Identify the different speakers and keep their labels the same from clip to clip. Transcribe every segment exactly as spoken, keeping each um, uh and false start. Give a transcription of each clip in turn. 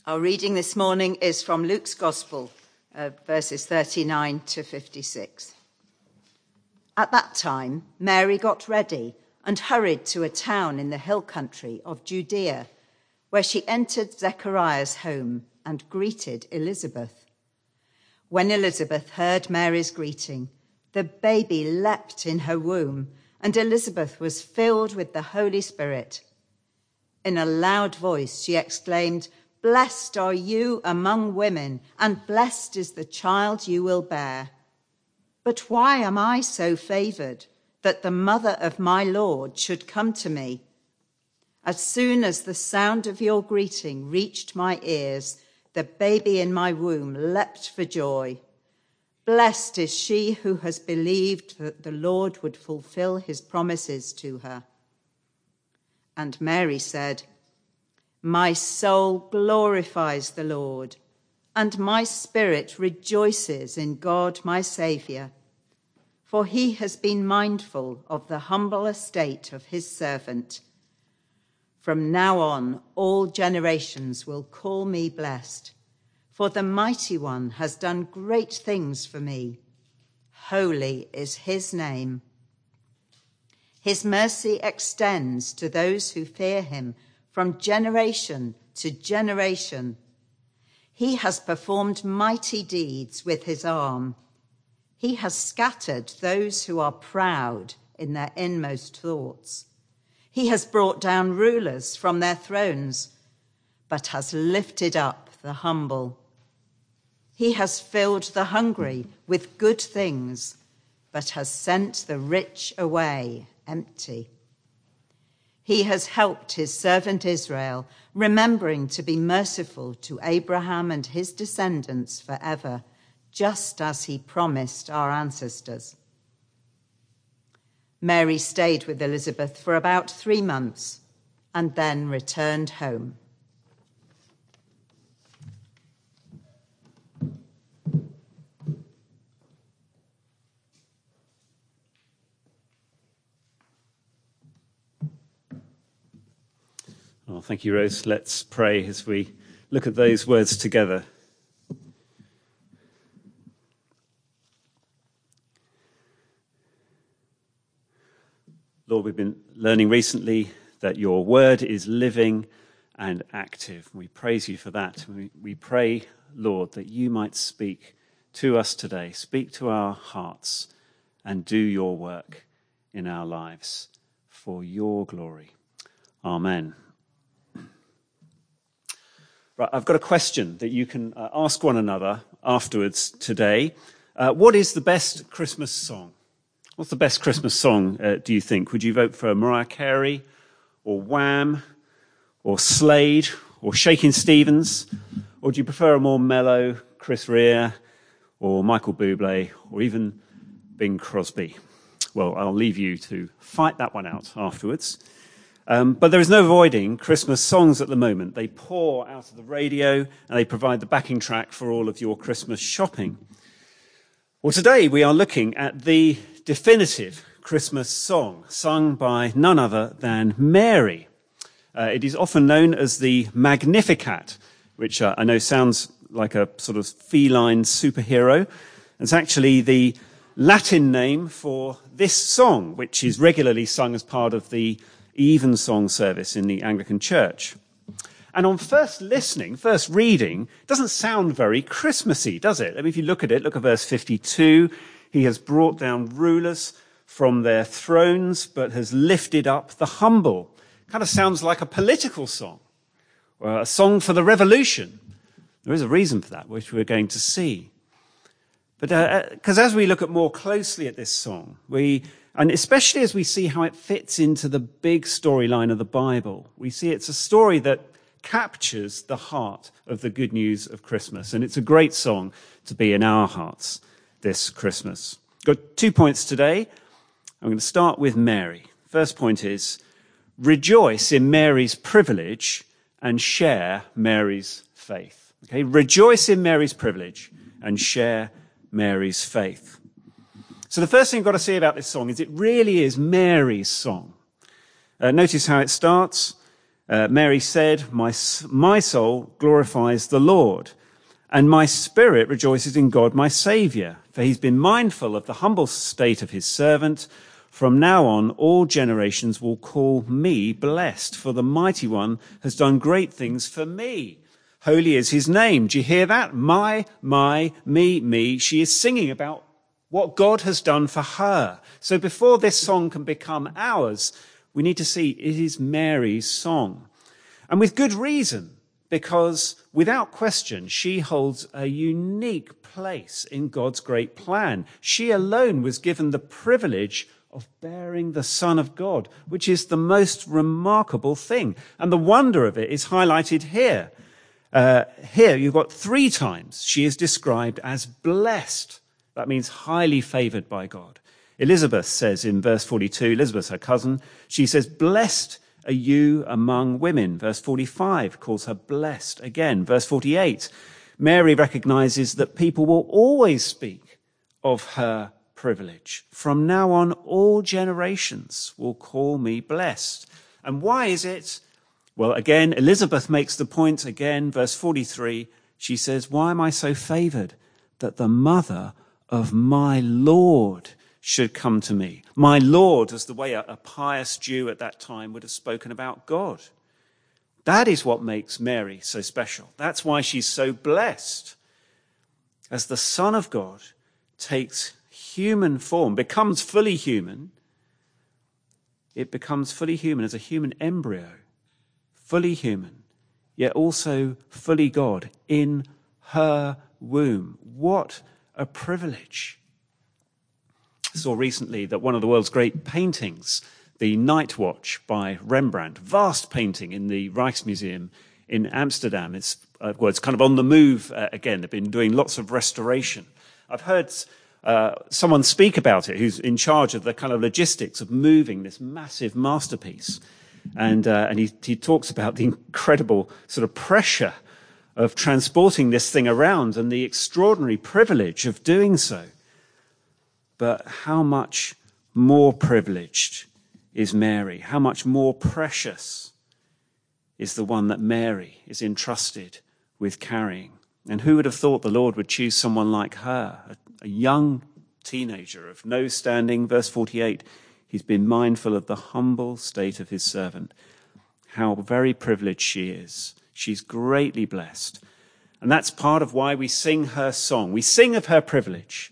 Speaker 1: Our reading this morning is from Luke's Gospel, uh, verses thirty-nine to fifty-six. At that time, Mary got ready and hurried to a town in the hill country of Judea, where she entered Zechariah's home and greeted Elizabeth. When Elizabeth heard Mary's greeting, the baby leapt in her womb, and Elizabeth was filled with the Holy Spirit. In a loud voice, she exclaimed, "Blessed are you among women, and blessed is the child you will bear. But why am I so favored that the mother of my Lord should come to me? As soon as the sound of your greeting reached my ears, the baby in my womb leapt for joy. Blessed is she who has believed that the Lord would fulfill his promises to her." And Mary said, "My soul glorifies the Lord, and my spirit rejoices in God my Saviour, for he has been mindful of the humble estate of his servant. From now on, all generations will call me blessed, for the Mighty One has done great things for me. Holy is his name. His mercy extends to those who fear him from generation to generation. He has performed mighty deeds with his arm. He has scattered those who are proud in their inmost thoughts. He has brought down rulers from their thrones, but has lifted up the humble. He has filled the hungry with good things, but has sent the rich away empty. He has helped his servant Israel, remembering to be merciful to Abraham and his descendants forever, just as he promised our ancestors." Mary stayed with Elizabeth for about three months and then returned home.
Speaker 2: Oh, thank you, Rose. Let's pray as we look at those words together. Lord, we've been learning recently that your word is living and active. We praise you for that. We, we pray, Lord, that you might speak to us today, speak to our hearts, and do your work in our lives for your glory. Amen. Right, I've got a question that you can uh, ask one another afterwards today. Uh, what is the best Christmas song? What's the best Christmas song, uh, do you think? Would you vote for Mariah Carey or Wham or Slade or Shakin' Stevens? Or do you prefer a more mellow Chris Rea or Michael Bublé or even Bing Crosby? Well, I'll leave you to fight that one out afterwards. Um, but there is no avoiding Christmas songs at the moment. They pour out of the radio and they provide the backing track for all of your Christmas shopping. Well, today we are looking at the definitive Christmas song sung by none other than Mary. Uh, it is often known as the Magnificat, which uh, I know sounds like a sort of feline superhero. It's actually the Latin name for this song, which is regularly sung as part of the evensong service in the Anglican Church. And on first listening, first reading, it doesn't sound very Christmassy, does it? I mean, if you look at it, look at verse fifty-two. He has brought down rulers from their thrones, but has lifted up the humble. Kind of sounds like a political song, or a song for the revolution. There is a reason for that, which we're going to see. But because uh, as we look at more closely at this song, we And especially as we see how it fits into the big storyline of the Bible, we see it's a story that captures the heart of the good news of Christmas. And it's a great song to be in our hearts this Christmas. Got two points today. I'm going to start with Mary. First point is, rejoice in Mary's privilege and share Mary's faith. Okay, rejoice in Mary's privilege and share Mary's faith. So the first thing you've got to see about this song is it really is Mary's song. Uh, notice how it starts. Uh, Mary said, my, my soul glorifies the Lord, and my spirit rejoices in God, my Saviour, for he's been mindful of the humble state of his servant. From now on, all generations will call me blessed, for the Mighty One has done great things for me. Holy is his name. Do you hear that? My, my, me, me. She is singing about what God has done for her. So before this song can become ours, we need to see it is Mary's song. And with good reason, because without question, she holds a unique place in God's great plan. She alone was given the privilege of bearing the Son of God, which is the most remarkable thing. And the wonder of it is highlighted here. Uh, here you've got three times she is described as blessed. That means highly favored by God. Elizabeth says in verse forty-two, Elizabeth, her cousin, she says, blessed are you among women. Verse forty-five calls her blessed again. Verse forty-eight, Mary recognizes that people will always speak of her privilege. From now on, all generations will call me blessed. And why is it? Well, again, Elizabeth makes the point again, verse forty-three, she says, why am I so favored that the mother of my Lord should come to me? My Lord, as the way a, a pious Jew at that time would have spoken about God. That is what makes Mary so special. That's why she's so blessed. As the Son of God takes human form, becomes fully human, it becomes fully human as a human embryo, fully human, yet also fully God in her womb. What a privilege. I saw recently that one of the world's great paintings, the Night Watch by Rembrandt, vast painting in the Rijksmuseum in Amsterdam. It's, uh, well, it's kind of on the move uh, again. They've been doing lots of restoration. I've heard uh, someone speak about it who's in charge of the kind of logistics of moving this massive masterpiece. And, uh, and he, he talks about the incredible sort of pressure of transporting this thing around and the extraordinary privilege of doing so. But how much more privileged is Mary? How much more precious is the one that Mary is entrusted with carrying? And who would have thought the Lord would choose someone like her, a, a young teenager of no standing? Verse forty-eight, he's been mindful of the humble state of his servant. How very privileged she is. She's greatly blessed. And that's part of why we sing her song. We sing of her privilege.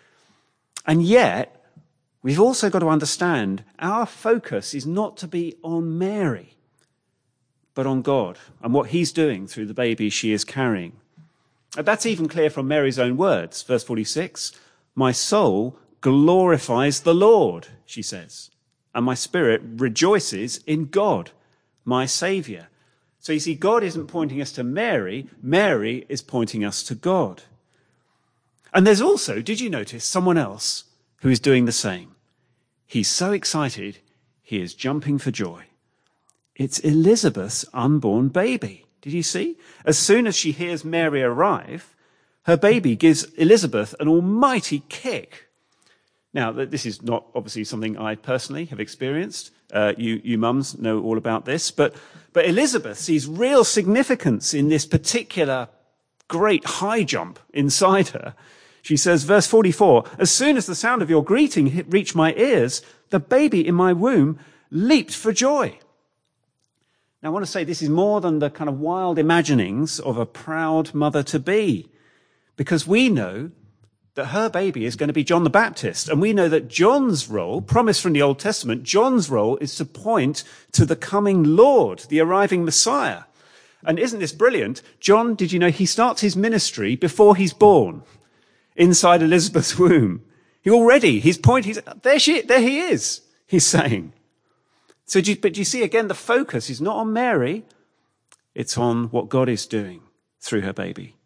Speaker 2: And yet, we've also got to understand our focus is not to be on Mary, but on God and what he's doing through the baby she is carrying. And that's even clear from Mary's own words. Verse forty-six, my soul glorifies the Lord, she says, and my spirit rejoices in God, my Saviour. So you see, God isn't pointing us to Mary. Mary is pointing us to God. And there's also, did you notice, someone else who is doing the same? He's so excited, he is jumping for joy. It's Elizabeth's unborn baby. Did you see? As soon as she hears Mary arrive, her baby gives Elizabeth an almighty kick. Now, this is not obviously something I personally have experienced. Uh, you, you mums know all about this. But, but Elizabeth sees real significance in this particular great high jump inside her. She says, verse forty-four, as soon as the sound of your greeting reached my ears, the baby in my womb leaped for joy. Now, I want to say this is more than the kind of wild imaginings of a proud mother-to-be, because we know that her baby is going to be John the Baptist. And we know that John's role, promised from the Old Testament, John's role is to point to the coming Lord, the arriving Messiah. And isn't this brilliant? John, did you know he starts his ministry before he's born? Inside Elizabeth's womb. He already, his point, he's, there she, there he is, he's saying. So, do you, but do you see again, the focus is not on Mary, it's on what God is doing through her baby.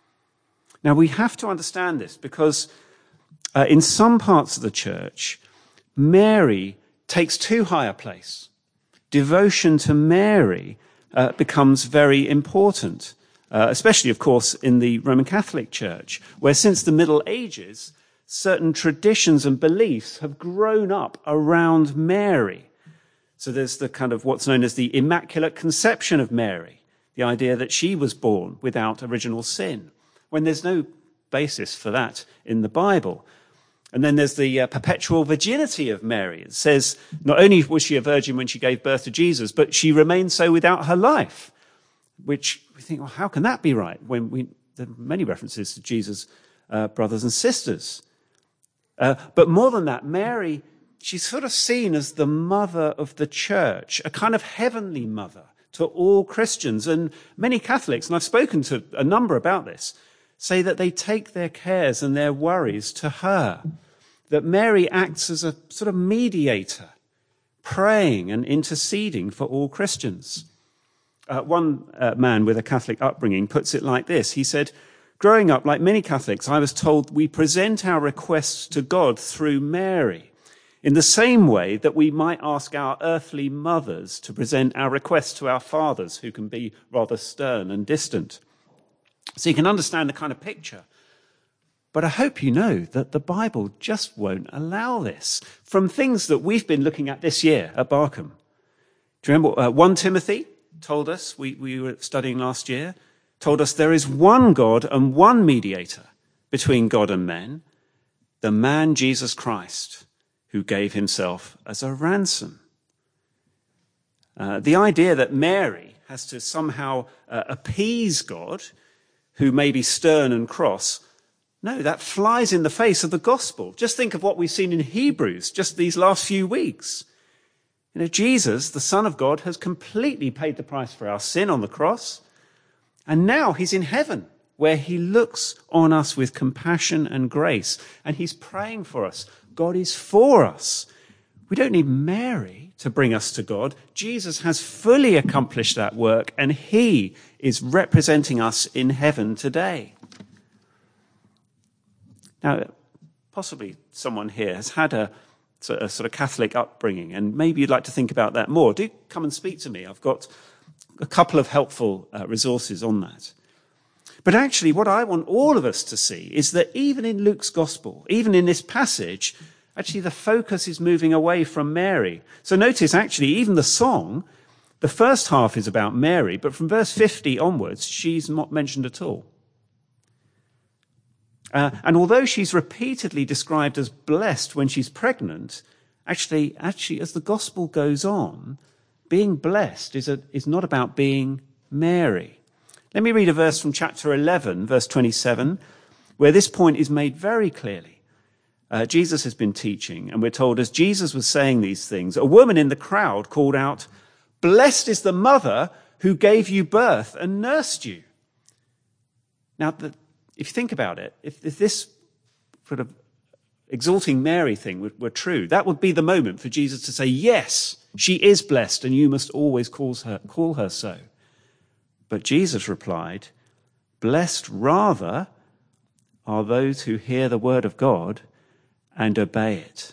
Speaker 2: Now, we have to understand this because uh, in some parts of the church, Mary takes too high a place. Devotion to Mary uh, becomes very important. Uh, especially, of course, in the Roman Catholic Church, where since the Middle Ages, certain traditions and beliefs have grown up around Mary. So there's the kind of what's known as the Immaculate Conception of Mary, the idea that she was born without original sin, when there's no basis for that in the Bible. And then there's the uh, perpetual virginity of Mary. It says not only was she a virgin when she gave birth to Jesus, but she remained so without her life, which we think, well, how can that be right? When we there are many references to Jesus' uh, brothers and sisters. Uh, but more than that, Mary, she's sort of seen as the mother of the church, a kind of heavenly mother to all Christians. And many Catholics, and I've spoken to a number about this, say that they take their cares and their worries to her, that Mary acts as a sort of mediator, praying and interceding for all Christians. Uh, one uh, man with a Catholic upbringing puts it like this. He said, growing up, like many Catholics, I was told we present our requests to God through Mary, in the same way that we might ask our earthly mothers to present our requests to our fathers, who can be rather stern and distant. So you can understand the kind of picture. But I hope you know that the Bible just won't allow this. From things that we've been looking at this year at Barkham. Do you remember uh, First Timothy told us, we, we were studying last year, told us there is one God and one mediator between God and men, the man Jesus Christ, who gave himself as a ransom. Uh, the idea that Mary has to somehow uh, appease God, who may be stern and cross, no, that flies in the face of the gospel. Just think of what we've seen in Hebrews just these last few weeks. You know, Jesus, the Son of God, has completely paid the price for our sin on the cross. And now he's in heaven, where he looks on us with compassion and grace. And he's praying for us. God is for us. We don't need Mary to bring us to God. Jesus has fully accomplished that work, and he is representing us in heaven today. Now, possibly someone here has had a, a sort of Catholic upbringing, and maybe you'd like to think about that more. Do come and speak to me. I've got a couple of helpful uh, resources on that. But actually, what I want all of us to see is that even in Luke's gospel, even in this passage, actually the focus is moving away from Mary. So notice, actually, even the song, the first half is about Mary, but from verse fifty onwards, she's not mentioned at all. Uh, and although she's repeatedly described as blessed when she's pregnant, actually, actually, as the gospel goes on, being blessed is, a, is not about being Mary. Let me read a verse from chapter eleven, verse twenty-seven, where this point is made very clearly. Uh, Jesus has been teaching, and we're told as Jesus was saying these things, a woman in the crowd called out, "Blessed is the mother who gave you birth and nursed you." Now, the, if you think about it, if, if this sort of exalting Mary thing were, were true, that would be the moment for Jesus to say, yes, she is blessed, and you must always call her, call her so. But Jesus replied, "Blessed rather are those who hear the word of God and obey it."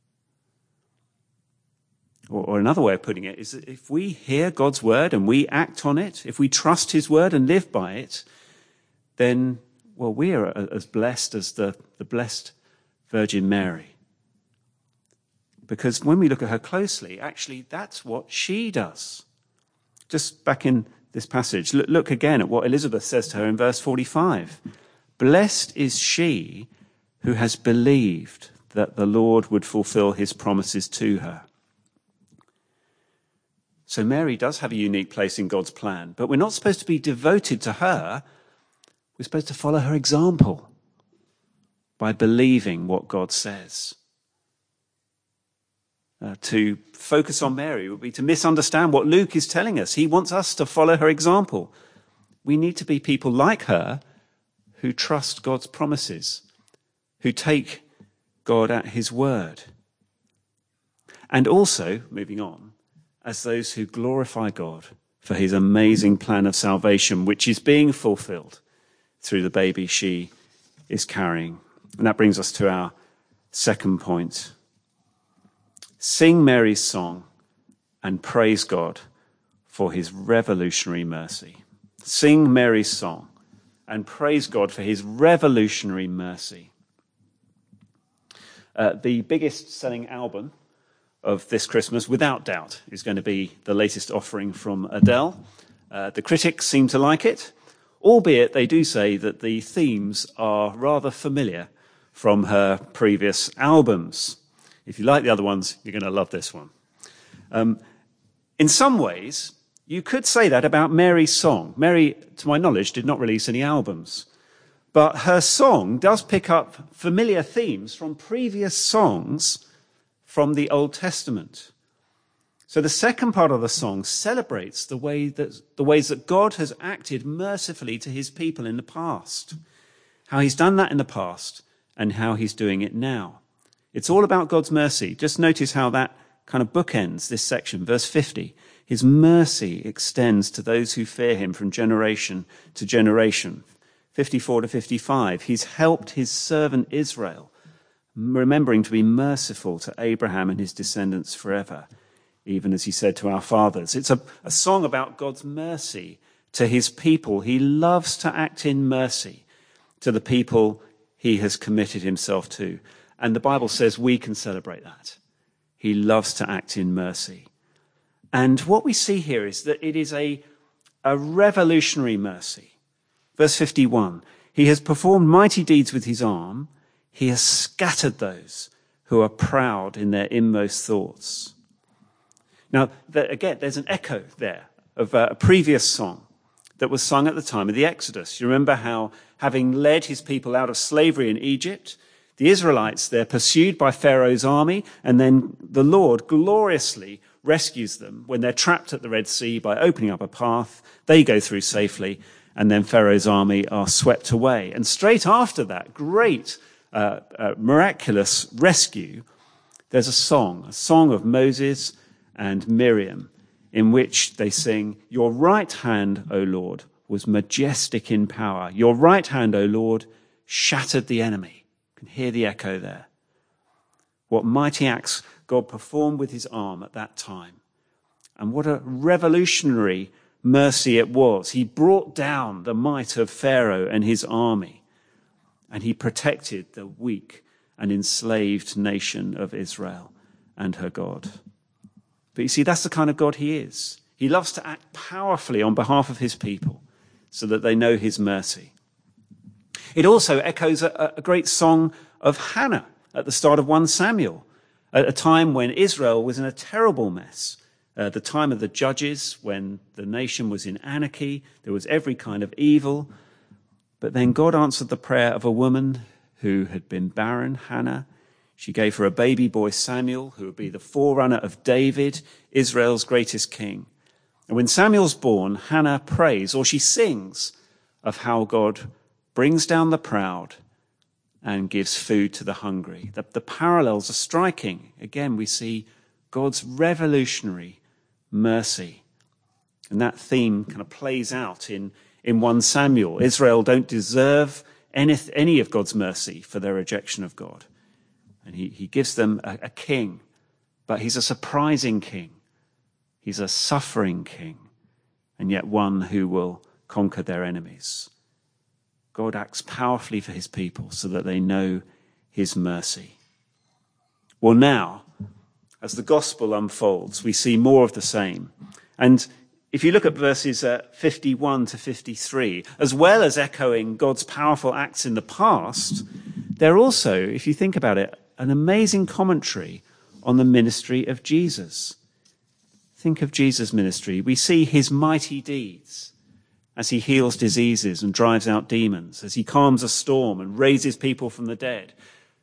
Speaker 2: Or, or another way of putting it is that if we hear God's word and we act on it, if we trust his word and live by it, then, well, we are as blessed as the, the blessed Virgin Mary. Because when we look at her closely, actually, that's what she does. Just back in this passage, look, look again at what Elizabeth says to her in verse forty-five. "Blessed is she who has believed that the Lord would fulfill his promises to her." So Mary does have a unique place in God's plan, but we're not supposed to be devoted to her. We're supposed to follow her example by believing what God says. Uh, to focus on Mary would be to misunderstand what Luke is telling us. He wants us to follow her example. We need to be people like her who trust God's promises, who take God at his word. And also, moving on, as those who glorify God for his amazing plan of salvation, which is being fulfilled through the baby she is carrying. And that brings us to our second point. Sing Mary's song and praise God for his revolutionary mercy. Sing Mary's song and praise God for his revolutionary mercy. Uh, the biggest selling album of this Christmas, without doubt, is going to be the latest offering from Adele. Uh, the critics seem to like it, albeit they do say that the themes are rather familiar from her previous albums. If you like the other ones, you're going to love this one. Um, in some ways, you could say that about Mary's song. Mary, to my knowledge, did not release any albums. But her song does pick up familiar themes from previous songs from the Old Testament. So the second part of the song celebrates the way that the ways that God has acted mercifully to his people in the past, how he's done that in the past and how he's doing it now. It's all about God's mercy. Just notice how that kind of bookends this section, verse fifty. His mercy extends to those who fear him from generation to generation. fifty-four to fifty-five, he's helped his servant Israel, remembering to be merciful to Abraham and his descendants forever, even as he said to our fathers. It's a, a song about God's mercy to his people. He loves to act in mercy to the people he has committed himself to. And the Bible says we can celebrate that. He loves to act in mercy. And what we see here is that it is a, a revolutionary mercy. Verse fifty-one, he has performed mighty deeds with his arm. He has scattered those who are proud in their inmost thoughts. Now, again, there's an echo there of a previous song that was sung at the time of the Exodus. You remember how, having led his people out of slavery in Egypt, the Israelites, they're pursued by Pharaoh's army, and then the Lord gloriously rescues them when they're trapped at the Red Sea by opening up a path. They go through safely, and then Pharaoh's army are swept away. And straight after that great, uh, uh, miraculous rescue, there's a song, a song of Moses and Miriam, in which they sing, "Your right hand, O Lord, was majestic in power. Your right hand, O Lord, shattered the enemy." You can hear the echo there. What mighty acts God performed with his arm at that time. And what a revolutionary mercy it was. He brought down the might of Pharaoh and his army, and he protected the weak and enslaved nation of Israel and her God. But you see, that's the kind of God he is. He loves to act powerfully on behalf of his people so that they know his mercy. It also echoes a, a great song of Hannah at the start of First Samuel, at a time when Israel was in a terrible mess. Uh, the time of the judges, when the nation was in anarchy, there was every kind of evil. But then God answered the prayer of a woman who had been barren, Hannah. She gave her a baby boy, Samuel, who would be the forerunner of David, Israel's greatest king. And when Samuel's born, Hannah prays, or she sings, of how God brings down the proud and gives food to the hungry. The, the parallels are striking. Again, we see God's revolutionary mercy. And that theme kind of plays out in, in First Samuel. Israel don't deserve any, any of God's mercy for their rejection of God. And he, he gives them a, a king, but he's a surprising king. He's a suffering king, and yet one who will conquer their enemies. God acts powerfully for his people so that they know his mercy. Well, now, as the gospel unfolds, we see more of the same. And if you look at verses uh, fifty-one to fifty-three, as well as echoing God's powerful acts in the past, they're also, if you think about it, an amazing commentary on the ministry of Jesus. Think of Jesus' ministry. We see his mighty deeds as he heals diseases and drives out demons, as he calms a storm and raises people from the dead.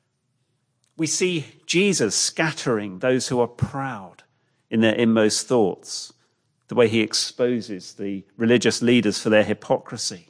Speaker 2: We see Jesus scattering those who are proud in their inmost thoughts, the way he exposes the religious leaders for their hypocrisy.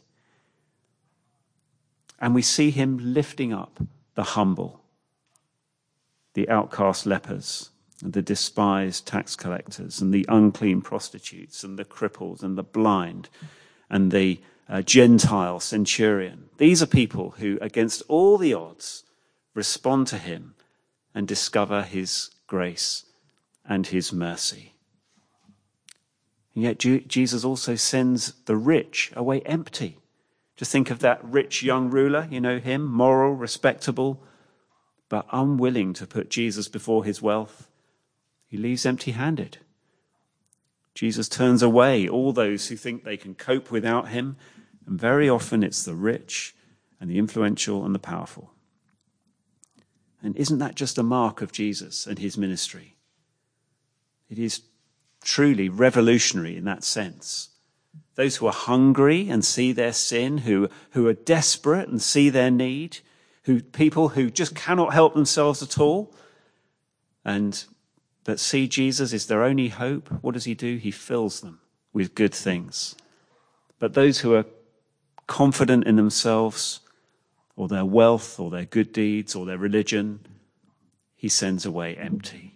Speaker 2: And we see him lifting up the humble, the outcast lepers, and the despised tax collectors, and the unclean prostitutes, and the cripples, and the blind, and the uh, Gentile centurion. These are people who, against all the odds, respond to him and discover his grace and his mercy. And yet Jesus also sends the rich away empty. Just think of that rich young ruler, you know him, moral, respectable, but unwilling to put Jesus before his wealth. He leaves empty-handed. Jesus turns away all those who think they can cope without him, and very often it's the rich and the influential and the powerful. And isn't that just a mark of Jesus and his ministry? It is truly revolutionary in that sense. Those who are hungry and see their sin, who, who are desperate and see their need, who people who just cannot help themselves at all, and that see Jesus is their only hope, what does he do? He fills them with good things. But those who are confident in themselves, or their wealth, or their good deeds, or their religion, he sends away empty.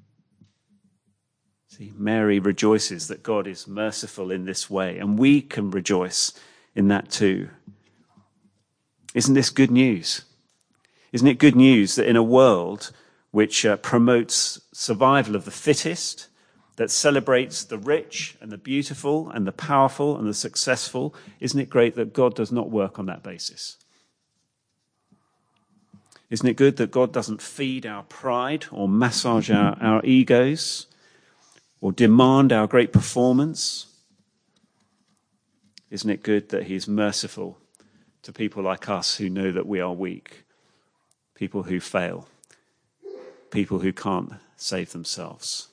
Speaker 2: See, Mary rejoices that God is merciful in this way, and we can rejoice in that too. Isn't this good news? Isn't it good news that in a world which uh, promotes survival of the fittest, that celebrates the rich and the beautiful and the powerful and the successful, isn't it great that God does not work on that basis? Isn't it good that God doesn't feed our pride or massage our, our egos or demand our great performance? Isn't it good that he is merciful to people like us who know that we are weak, people who fail, people who can't save themselves?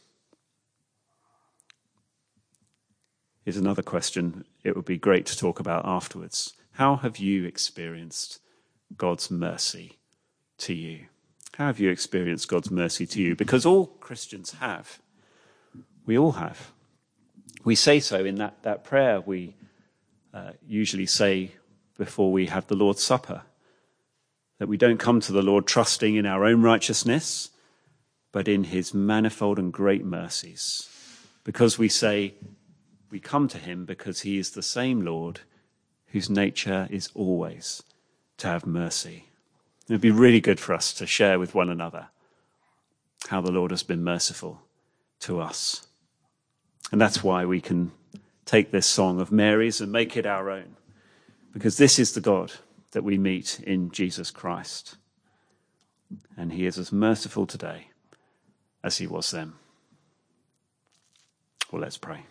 Speaker 2: Here's another question it would be great to talk about afterwards. How have you experienced God's mercy to you? How have you experienced God's mercy to you? Because all Christians have. We all have. We say so in that, that prayer we uh, usually say before we have the Lord's Supper, that we don't come to the Lord trusting in our own righteousness, but in his manifold and great mercies. Because we say we come to him because he is the same Lord whose nature is always to have mercy. It would be really good for us to share with one another how the Lord has been merciful to us. And that's why we can take this song of Mary's and make it our own, because this is the God that we meet in Jesus Christ. And he is as merciful today as he was then. Well, let's pray.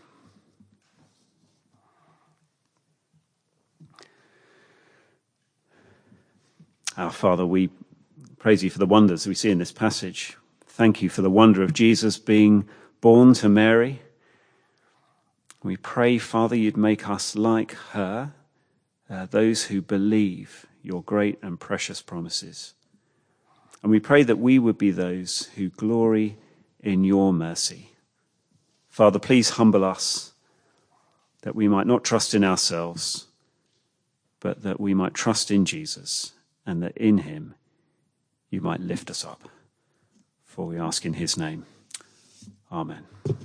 Speaker 2: Our Father, we praise you for the wonders we see in this passage. Thank you for the wonder of Jesus being born to Mary. We pray, Father, you'd make us like her, uh, those who believe your great and precious promises. And we pray that we would be those who glory in your mercy. Father, please humble us, that we might not trust in ourselves, but that we might trust in Jesus, and that in him you might lift us up. For we ask in his name. Amen.